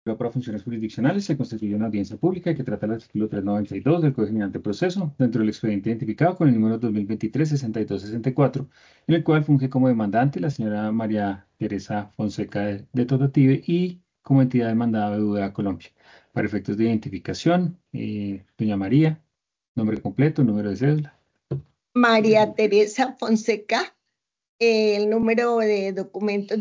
Pero para funciones jurisdiccionales se constituye una audiencia pública que trata el artículo 392 del Código General de Proceso dentro del expediente identificado con el número 2023-6264, en el cual funge como demandante la señora María Teresa Fonseca de Totative y como entidad demandada BBVA Colombia. Para efectos de identificación, doña María, nombre completo, número de cédula. María Teresa Fonseca, el número de documentos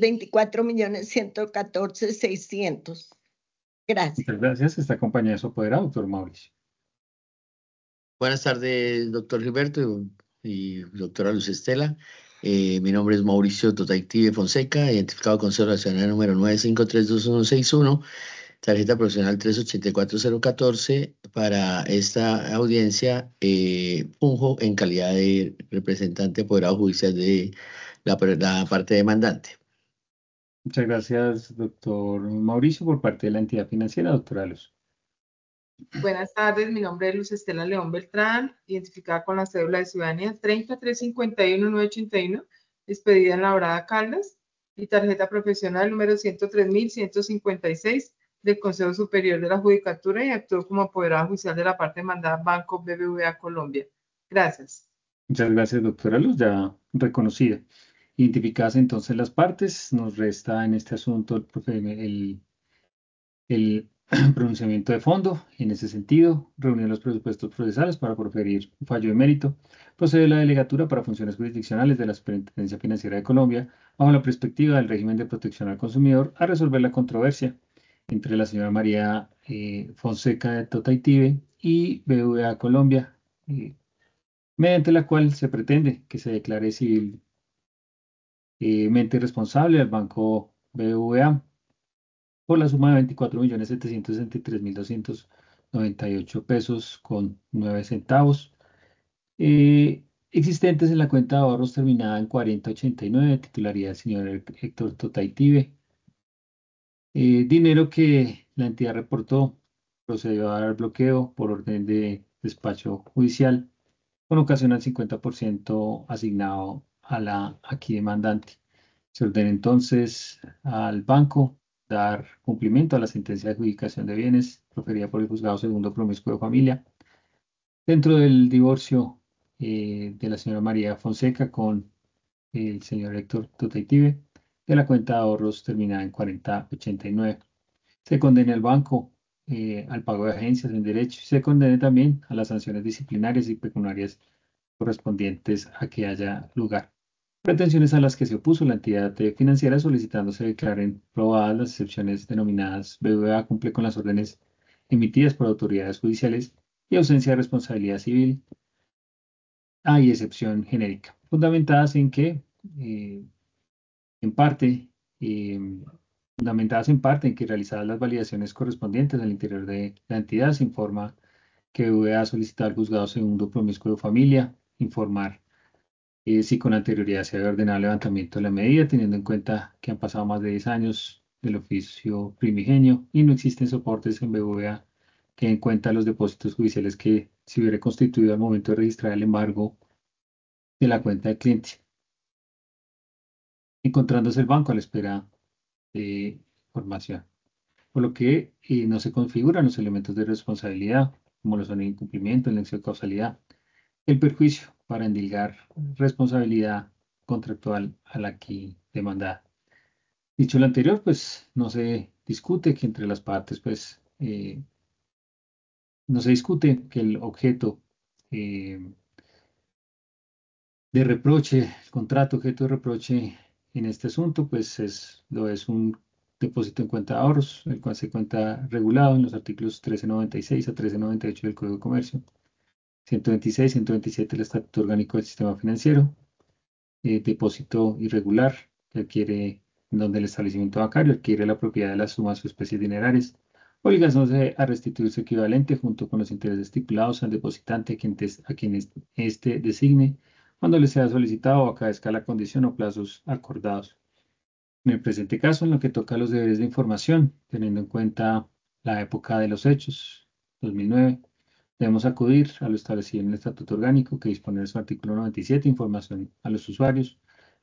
24.114.600. Gracias. Muchas gracias. Está acompañada de su apoderado, doctor Mauricio. Buenas tardes, doctor Gilberto y doctora Luz Estela. Mi nombre es Mauricio Totaictive Fonseca, identificado con cédula nacional número 9532161, tarjeta profesional 384014. Para esta audiencia, funjo en calidad de representante apoderado judicial de la parte demandante. Muchas gracias, doctor Mauricio, por parte de la entidad financiera, doctora Luz. Buenas tardes, mi nombre es Luz Estela León Beltrán, identificada con la cédula de ciudadanía 30351-981, expedida en la Brada Caldas, y tarjeta profesional número 103.156 del Consejo Superior de la Judicatura, y actúo como apoderada judicial de la parte demandada Banco BBVA Colombia. Gracias. Muchas gracias, doctora Luz, ya reconocida. Identificadas entonces las partes, nos resta en este asunto el pronunciamiento de fondo. En ese sentido, reunir los presupuestos procesales para proferir un fallo de mérito. Procede la delegatura para funciones jurisdiccionales de la Superintendencia Financiera de Colombia, bajo la perspectiva del régimen de protección al consumidor, a resolver la controversia entre la señora María Fonseca de Totaictive y BBVA Colombia, mediante la cual se pretende que se declare civilmente responsable al banco BBVA por la suma de 24.763.298 pesos con 9 centavos, existentes en la cuenta de ahorros terminada en 4089, titularidad del señor Héctor Totaictive. Dinero que la entidad reportó procedió a dar bloqueo por orden de despacho judicial con ocasión al 50% asignado a la aquí demandante. Se ordena entonces al banco dar cumplimiento a la sentencia de adjudicación de bienes proferida por el Juzgado Segundo Promiscuo de Familia dentro del divorcio de la señora María Fonseca con el señor Héctor Totaictive de la cuenta de ahorros terminada en 4089. Se condena al banco al pago de agencias en derecho y se condena también a las sanciones disciplinarias y pecuniarias correspondientes a que haya lugar. Pretensiones a las que se opuso la entidad financiera solicitando se declaren probadas las excepciones denominadas BBVA cumple con las órdenes emitidas por autoridades judiciales y ausencia de responsabilidad civil. Hay excepción genérica, fundamentadas en que, en parte, eh, fundamentadas en parte en que realizadas las validaciones correspondientes al interior de la entidad, se informa que BBVA ha solicitado al juzgado segundo promiscuo de familia informar si con anterioridad se había ordenado el levantamiento de la medida, teniendo en cuenta que han pasado más de 10 años del oficio primigenio y no existen soportes en BBVA que den cuenta de los depósitos judiciales que se hubiera constituido al momento de registrar el embargo de la cuenta del cliente, encontrándose el banco a la espera de información, por lo que no se configuran los elementos de responsabilidad, como lo son el incumplimiento, el nexo de causalidad, el perjuicio para endilgar responsabilidad contractual a la que demandada. Dicho lo anterior, pues no se discute que entre las partes, pues no se discute que el objeto de reproche, el contrato objeto de reproche en este asunto, pues lo es un depósito en cuenta de ahorros, el cual se cuenta regulado en los artículos 1396 a 1398 del Código de Comercio, 126, 127 del Estatuto Orgánico del Sistema Financiero, depósito irregular que adquiere, en donde el establecimiento bancario adquiere la propiedad de las sumas o especies dinerarias, obligándose a restituir su equivalente junto con los intereses estipulados al depositante a quien éste designe cuando le sea solicitado o acaezca la condición o plazos acordados. En el presente caso, en lo que toca a los deberes de información, teniendo en cuenta la época de los hechos, 2009, debemos acudir a lo establecido en el Estatuto Orgánico que dispone en su artículo 97, información a los usuarios,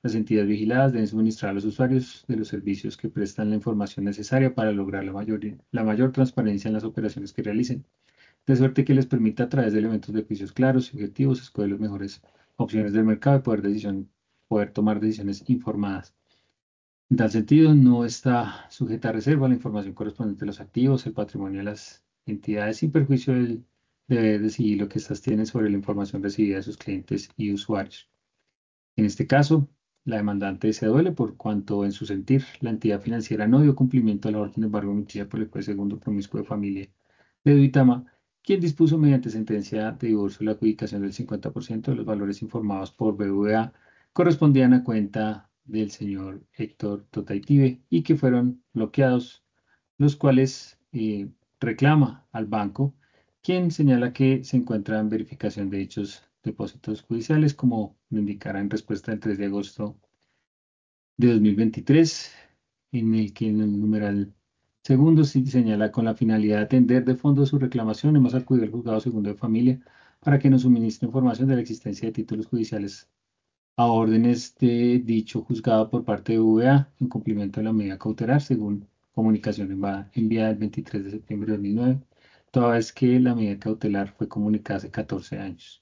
Las entidades vigiladas deben suministrar a los usuarios de los servicios que prestan la información necesaria para lograr la mayor transparencia en las operaciones que realicen, de suerte que les permita a través de elementos de juicios claros y objetivos escoger las mejores opciones del mercado y poder tomar decisiones informadas. En tal sentido, no está sujeta a reserva la información correspondiente a los activos, el patrimonio de las entidades, sin perjuicio del deber de sigilo que éstas tienen sobre la información recibida de sus clientes y usuarios. En este caso, la demandante se duele por cuanto, en su sentir, la entidad financiera no dio cumplimiento a la orden de embargo emitida por el juez segundo promiscuo de familia de Duitama, quien dispuso mediante sentencia de divorcio la adjudicación del 50% de los valores informados por BVA correspondían a cuenta del señor Héctor Totaitive y que fueron bloqueados, los cuales reclama al banco, quien señala que se encuentra en verificación de dichos depósitos judiciales, como lo indicará en respuesta del 3 de agosto de 2023, en el que en el numeral segundo se señala: con la finalidad de atender de fondo su reclamación, hemos acudido al juzgado segundo de familia para que nos suministre información de la existencia de títulos judiciales a órdenes de dicho juzgado por parte de VA en cumplimiento de la medida cautelar, según comunicación enviada el 23 de septiembre de 2009, toda vez que la medida cautelar fue comunicada hace 14 años.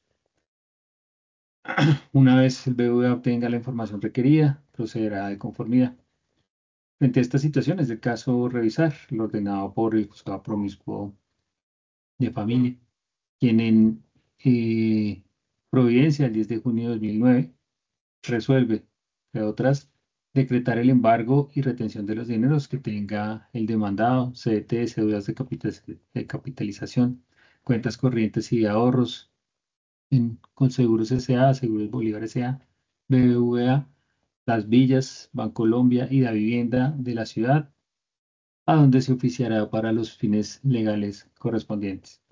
Una vez el BVA obtenga la información requerida, procederá de conformidad. Frente a esta situación, es del caso revisar lo ordenado por el juzgado promiscuo de familia, quien en Providencia, el 10 de junio de 2009, resuelve, entre otras, decretar el embargo y retención de los dineros que tenga el demandado, CDT, cédulas de capitalización, cuentas corrientes y de ahorros con Seguros S.A., Seguros Bolívar S.A., BBVA, Las Villas, Bancolombia y la vivienda de la ciudad, a donde se oficiará para los fines legales correspondientes.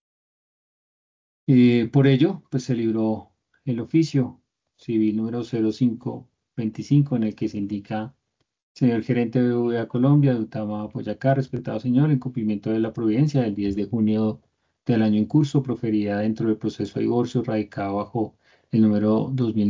Por ello, pues se libró el oficio civil número 0525, en el que se indica: señor gerente de BBVA Colombia, Dutama Boyacá, respetado señor, en cumplimiento de la providencia del 10 de junio del año en curso, proferida dentro del proceso de divorcio radicado bajo el número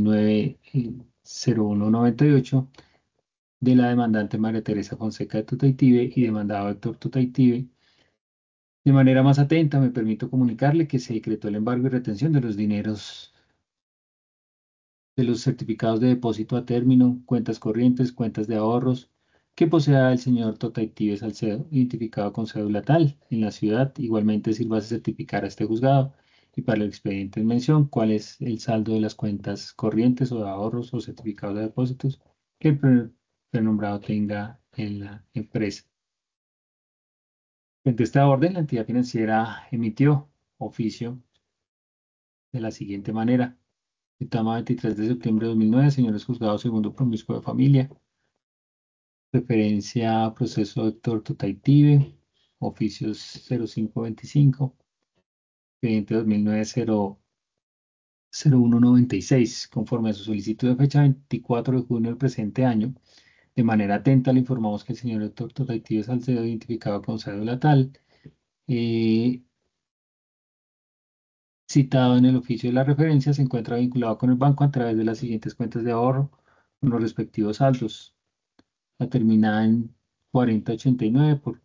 2009-0198 de la demandante María Teresa Fonseca de Totaitive y demandado Héctor Totaitive, de manera más atenta me permito comunicarle que se decretó el embargo y retención de los dineros de los certificados de depósito a término, cuentas corrientes, cuentas de ahorros que posea el señor Totaitive Salcedo, identificado con cédula tal en la ciudad. Igualmente sirva a certificar a este juzgado y para el expediente en mención cuál es el saldo de las cuentas corrientes o de ahorros o certificados de depósitos que el prenombrado tenga en la empresa. Frente a esta orden, la entidad financiera emitió oficio de la siguiente manera: Dictama 23 de septiembre de 2009, señores juzgados segundo promiscuo de familia, referencia a proceso Héctor Totaitive, oficios 0525, expediente 2009-0196, conforme a su solicitud de fecha 24 de junio del presente año. De manera atenta le informamos que el señor Héctor Totaitive Salcedo, identificado con cédula tal, citado en el oficio de la referencia, se encuentra vinculado con el banco a través de las siguientes cuentas de ahorro con los respectivos saldos: la terminada en 4089 por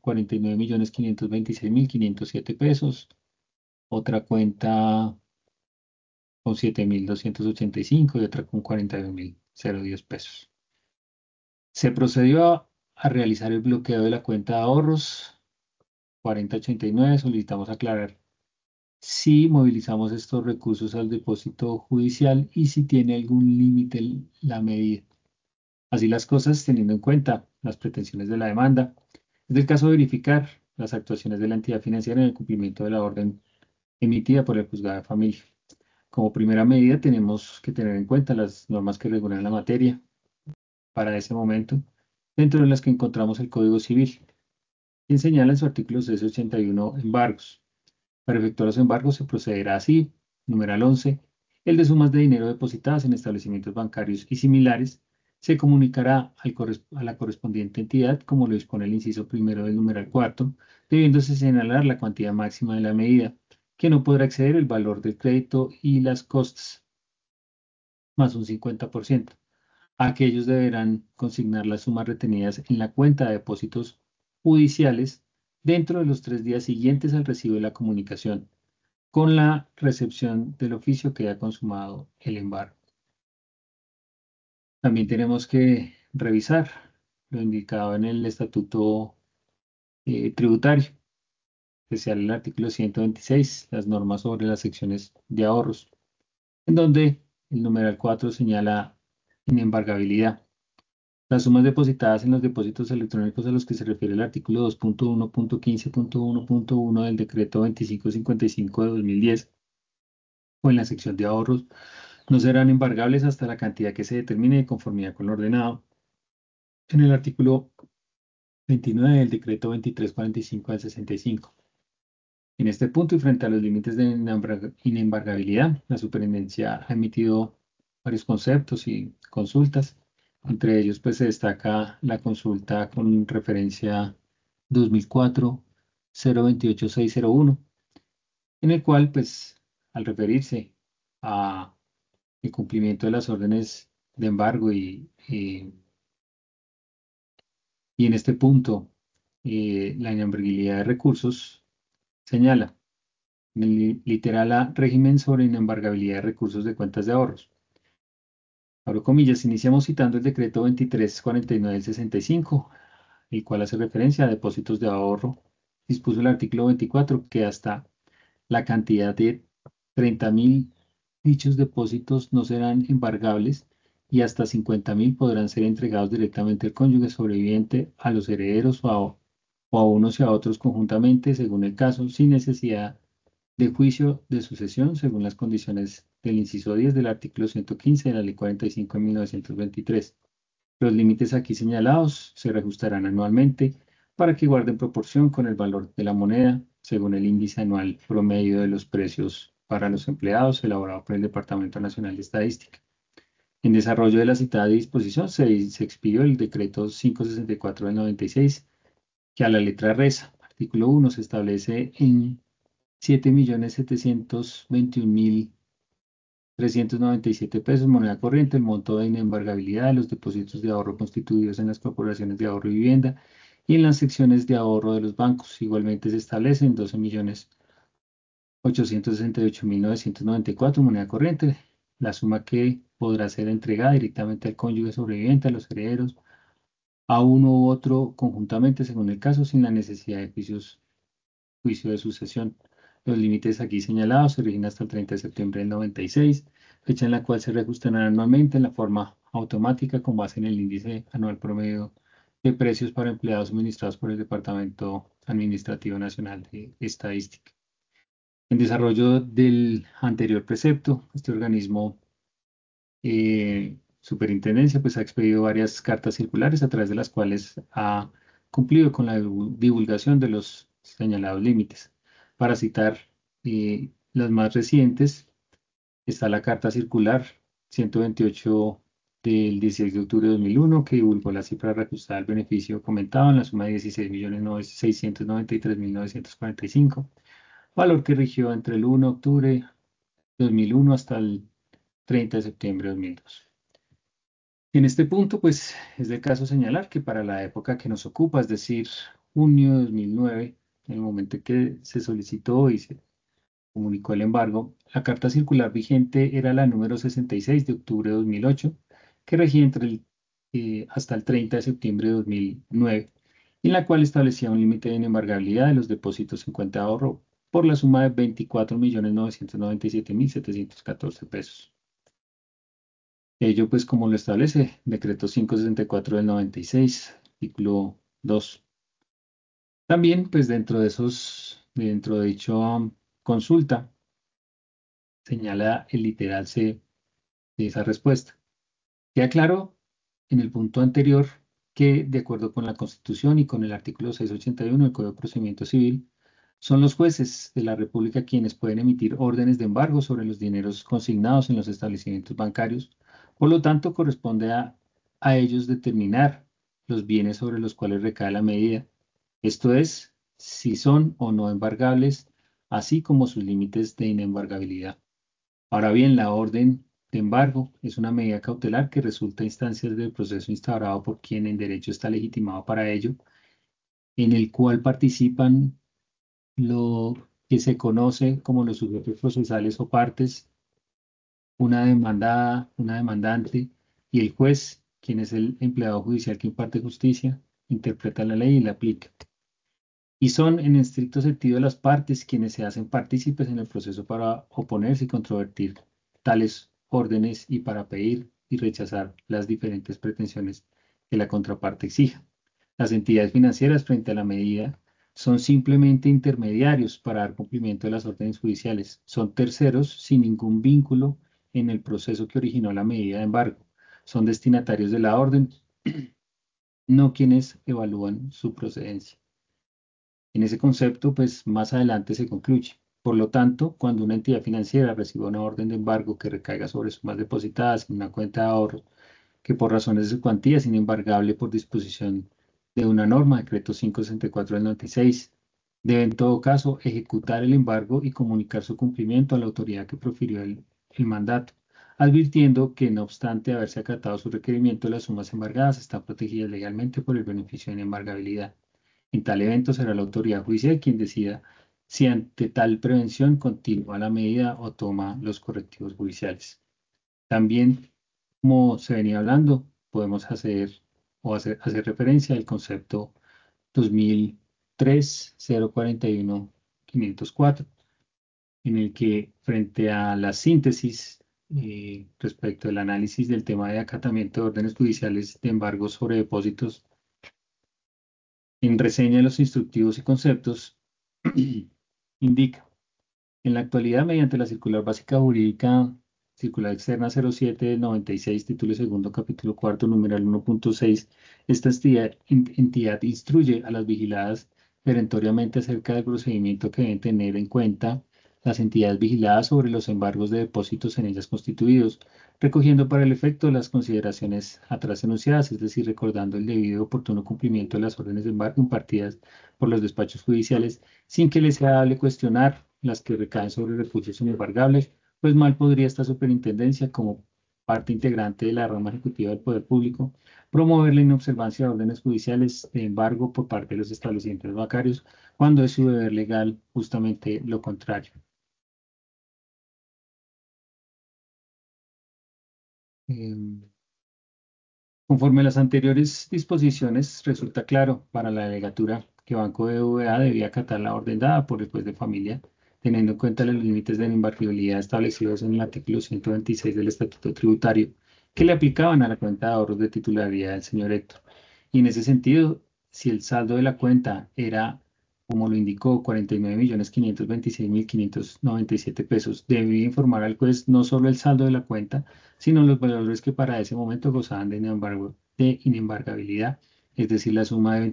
49.526.507 pesos, otra cuenta con 7.285 y otra con 41.010 pesos. Se procedió a realizar el bloqueo de la cuenta de ahorros 4089. Solicitamos aclarar si movilizamos estos recursos al depósito judicial y si tiene algún límite la medida. Así las cosas, teniendo en cuenta las pretensiones de la demanda, es del caso verificar las actuaciones de la entidad financiera en el cumplimiento de la orden emitida por el juzgado de familia. Como primera medida, tenemos que tener en cuenta las normas que regulan la materia para ese momento, dentro de las que encontramos el Código Civil, quien señala en su artículo 681 embargos. Para efectuar los embargos se procederá así: numeral 11, el de sumas de dinero depositadas en establecimientos bancarios y similares se comunicará a la correspondiente entidad, como lo dispone el inciso primero del numeral 4, debiéndose señalar la cuantía máxima de la medida, que no podrá exceder el valor del crédito y las costas, más un 50%, aquellos deberán consignar las sumas retenidas en la cuenta de depósitos judiciales dentro de los 3 días siguientes al recibo de la comunicación, con la recepción del oficio que haya consumado el embargo. También tenemos que revisar lo indicado en el estatuto tributario, especial el artículo 126, las normas sobre las secciones de ahorros, en donde el numeral 4 señala inembargabilidad. Las sumas depositadas en los depósitos electrónicos a los que se refiere el artículo 2.1.15.1.1 del decreto 2555 de 2010 o en la sección de ahorros no serán embargables hasta la cantidad que se determine de conformidad con lo ordenado en el artículo 29 del decreto 2345 del 65. En este punto y frente a los límites de inembargabilidad, la superintendencia ha emitido varios conceptos y consultas. Entre ellos, pues se destaca la consulta con referencia 2004-028-601, en el cual, pues, al referirse a el cumplimiento de las órdenes de embargo y en este punto la inembargabilidad de recursos, señala en el literal A, régimen sobre inembargabilidad de recursos de cuentas de ahorros. Abro comillas, iniciamos citando el decreto 2349 del 65, el cual hace referencia a depósitos de ahorro. Dispuso el artículo 24 que hasta la cantidad de 30.000 dichos depósitos no serán embargables y hasta 50.000 podrán ser entregados directamente al cónyuge sobreviviente, a los herederos o a unos y a otros conjuntamente, según el caso, sin necesidad de juicio de sucesión, según las condiciones del inciso 10 del artículo 115 de la Ley 45 de 1923. Los límites aquí señalados se reajustarán anualmente para que guarden proporción con el valor de la moneda, según el índice anual promedio de los precios para los empleados elaborado por el Departamento Nacional de Estadística. En desarrollo de la citada disposición se expidió el decreto 564 del 96, que a la letra reza, artículo 1, se establece en 7.721.397 pesos, moneda corriente, el monto de inembargabilidad de los depósitos de ahorro constituidos en las corporaciones de ahorro y vivienda y en las secciones de ahorro de los bancos. Igualmente se establecen 12.868.994, moneda corriente, la suma que podrá ser entregada directamente al cónyuge sobreviviente, a los herederos, a uno u otro conjuntamente según el caso, sin la necesidad de juicio de sucesión. Los límites aquí señalados se rigen hasta el 30 de septiembre del 96, fecha en la cual se reajustarán anualmente en la forma automática con base en el índice anual promedio de precios para empleados suministrados por el Departamento Administrativo Nacional de Estadística. En desarrollo del anterior precepto, este organismo superintendencia pues ha expedido varias cartas circulares a través de las cuales ha cumplido con la divulgación de los señalados límites. Para citar las más recientes, está la carta circular 128 del 16 de octubre de 2001 que divulgó la cifra reajustada del beneficio comentado en la suma de 16.693.945, valor que rigió entre el 1 de octubre de 2001 hasta el 30 de septiembre de 2002. En este punto, pues es de caso señalar que para la época que nos ocupa, es decir, junio de 2009, en el momento en que se solicitó y se comunicó el embargo, la carta circular vigente era la número 66 de octubre de 2008, que regía hasta el 30 de septiembre de 2009, en la cual establecía un límite de inembargabilidad de los depósitos en cuenta de ahorro por la suma de 24.997.714 pesos. Ello, pues, como lo establece Decreto 564 del 96, artículo 2. También, pues, dentro de dicha consulta, señala el literal C de esa respuesta. Queda claro en el punto anterior que, de acuerdo con la Constitución y con el artículo 681 del Código de Procedimiento Civil, son los jueces de la República quienes pueden emitir órdenes de embargo sobre los dineros consignados en los establecimientos bancarios. Por lo tanto, corresponde a ellos determinar los bienes sobre los cuales recae la medida. Esto es, si son o no embargables, así como sus límites de inembargabilidad. Ahora bien, la orden de embargo es una medida cautelar que resulta a instancias del proceso instaurado por quien en derecho está legitimado para ello, en el cual participan lo que se conoce como los sujetos procesales o partes, una demandada, una demandante y el juez, quien es el empleado judicial que imparte justicia, interpreta la ley y la aplica. Y son en estricto sentido las partes quienes se hacen partícipes en el proceso para oponerse y controvertir tales órdenes y para pedir y rechazar las diferentes pretensiones que la contraparte exija. Las entidades financieras frente a la medida son simplemente intermediarios para dar cumplimiento de las órdenes judiciales. Son terceros sin ningún vínculo en el proceso que originó la medida de embargo. Son destinatarios de la orden, no quienes evalúan su procedencia. En ese concepto, pues más adelante se concluye. Por lo tanto, cuando una entidad financiera reciba una orden de embargo que recaiga sobre sumas depositadas en una cuenta de ahorro, que por razones de su cuantía es inembargable por disposición de una norma, decreto 564 del 96, debe en todo caso ejecutar el embargo y comunicar su cumplimiento a la autoridad que profirió el mandato, advirtiendo que no obstante haberse acatado su requerimiento, las sumas embargadas están protegidas legalmente por el beneficio de embargabilidad. En tal evento será la autoridad judicial quien decida si ante tal prevención continúa la medida o toma los correctivos judiciales. También, como se venía hablando, podemos hacer referencia al concepto 2003-041-504, en el que frente a la síntesis respecto al análisis del tema de acatamiento de órdenes judiciales de embargos sobre depósitos, en reseña de los instructivos y conceptos, indica, en la actualidad, mediante la circular básica jurídica, circular externa 07 del 96, título segundo, capítulo cuarto, numeral 1.6, esta entidad instruye a las vigiladas perentoriamente acerca del procedimiento que deben tener en cuenta las entidades vigiladas sobre los embargos de depósitos en ellas constituidos, recogiendo para el efecto las consideraciones atrás enunciadas, es decir, recordando el debido y oportuno cumplimiento de las órdenes de embargo impartidas por los despachos judiciales, sin que les sea dable cuestionar las que recaen sobre recursos inembargables, pues mal podría esta superintendencia, como parte integrante de la rama ejecutiva del Poder Público, promover la inobservancia de órdenes judiciales de embargo por parte de los establecimientos bancarios, cuando es su deber legal justamente lo contrario. Conforme a las anteriores disposiciones, resulta claro para la delegatura que Banco BBVA debía acatar la orden dada por el juez de familia, teniendo en cuenta los límites de la embargabilidad establecidos en el artículo 126 del Estatuto Tributario, que le aplicaban a la cuenta de ahorros de titularidad del señor Héctor. Y en ese sentido, si el saldo de la cuenta era, como lo indicó, 49.526.597 pesos, debía informar al juez no solo el saldo de la cuenta, sino los valores que para ese momento gozaban de inembargabilidad, es decir, la suma de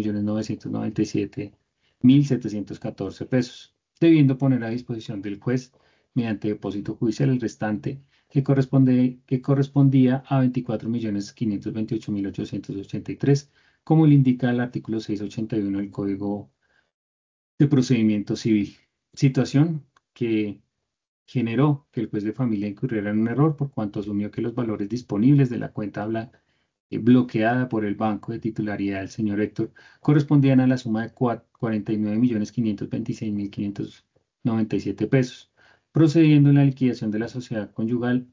24.997.714 pesos, debiendo poner a disposición del juez, mediante depósito judicial, el restante, que correspondía a 24.528.883, como le indica el artículo 681 del Código de Procedimiento Civil. Situación que generó que el juez de familia incurriera en un error por cuanto asumió que los valores disponibles de la cuenta bloqueada por el banco de titularidad del señor Héctor correspondían a la suma de 49.526.597 pesos, procediendo en la liquidación de la sociedad conyugal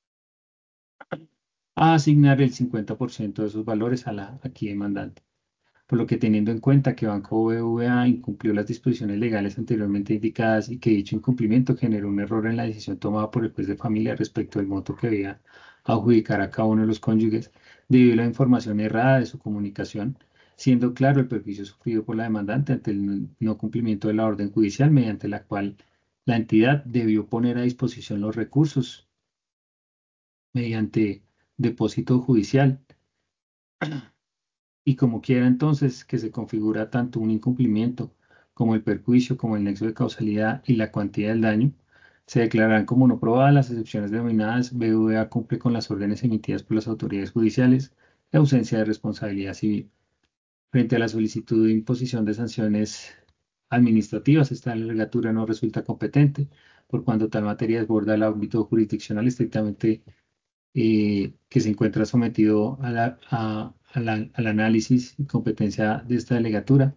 a asignar el 50% de esos valores a la aquí demandante. Por lo que teniendo en cuenta que Banco BBVA incumplió las disposiciones legales anteriormente indicadas y que dicho incumplimiento generó un error en la decisión tomada por el juez de familia respecto al monto que debía adjudicar a cada uno de los cónyuges, debido a la información errada de su comunicación, siendo claro el perjuicio sufrido por la demandante ante el no cumplimiento de la orden judicial mediante la cual la entidad debió poner a disposición los recursos mediante depósito judicial. Y como quiera entonces que se configura tanto un incumplimiento como el perjuicio, como el nexo de causalidad y la cuantía del daño, se declararán como no probadas las excepciones denominadas BVA cumple con las órdenes emitidas por las autoridades judiciales de ausencia de responsabilidad civil. Frente a la solicitud de imposición de sanciones administrativas, esta legislatura no resulta competente, por cuanto tal materia desborda el ámbito jurisdiccional estrictamente que se encuentra sometido al análisis y competencia de esta delegatura,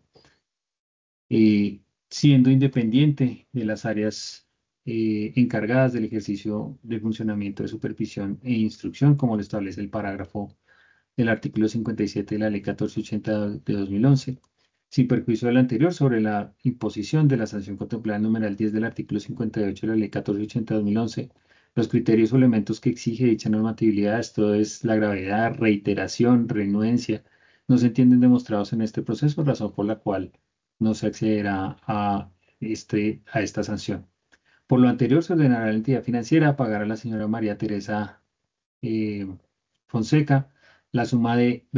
siendo independiente de las áreas encargadas del ejercicio del funcionamiento de supervisión e instrucción, como lo establece el parágrafo del artículo 57 de la Ley 1480 de 2011, sin perjuicio del anterior sobre la imposición de la sanción contemplada en numeral 10 del artículo 58 de la Ley 1480 de 2011. Los criterios o elementos que exige dicha normatividad, esto es la gravedad, reiteración, renuencia, no se entienden demostrados en este proceso, razón por la cual no se accederá a esta sanción. Por lo anterior, se ordenará a la entidad financiera a pagar a la señora María Teresa eh, Fonseca la suma de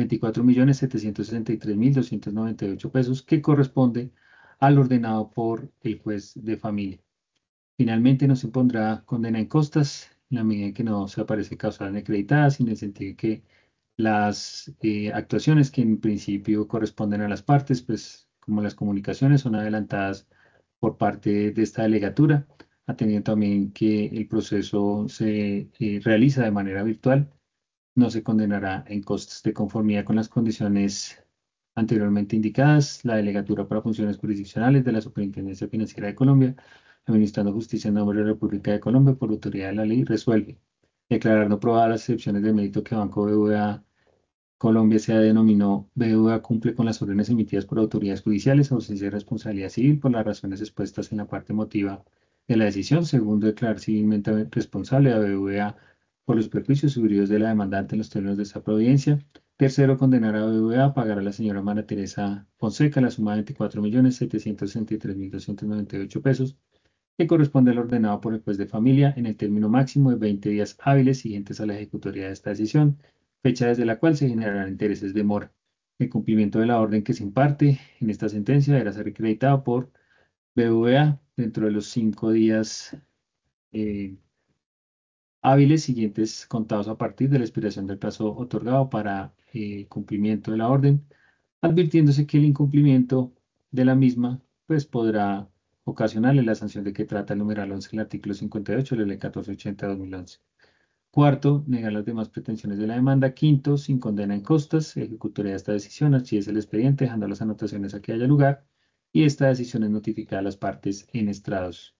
24.763.298 pesos que corresponde al ordenado por el juez de familia. Finalmente, no se impondrá condena en costas en la medida en que no se aparece causal acreditada, en el sentido de que las actuaciones que en principio corresponden a las partes, pues como las comunicaciones son adelantadas por parte de esta delegatura, atendiendo también que el proceso se realiza de manera virtual, no se condenará en costes de conformidad con las condiciones anteriormente indicadas. La Delegatura para Funciones Jurisdiccionales de la Superintendencia Financiera de Colombia, administrando justicia en nombre de la República de Colombia por autoridad de la ley, resuelve declarar no probadas las excepciones de mérito que Banco BBVA Colombia se denominó BBVA cumple con las órdenes emitidas por autoridades judiciales, ausencia de responsabilidad civil por las razones expuestas en la parte motiva de la decisión. Segundo, declarar civilmente responsable a BBVA por los perjuicios sufridos de la demandante en los términos de esta providencia. Tercero, condenar a BBVA a pagar a la señora María Teresa Fonseca la suma de 24.763.298 pesos que corresponde al ordenado por el juez de familia en el término máximo de 20 días hábiles siguientes a la ejecutoria de esta decisión, fecha desde la cual se generarán intereses de mora. El cumplimiento de la orden que se imparte en esta sentencia deberá ser acreditado por BBVA dentro de los 5 días hábiles siguientes contados a partir de la expiración del plazo otorgado para cumplimiento de la orden, advirtiéndose que el incumplimiento de la misma pues podrá ocasionarle la sanción de que trata el numeral 11 del artículo 58 de la Ley 1480 de 2011. Cuarto, negar las demás pretensiones de la demanda. Quinto, sin condena en costas, ejecutoría de esta decisión, archives el expediente, dejando las anotaciones a que haya lugar, y esta decisión es notificada a las partes en estrados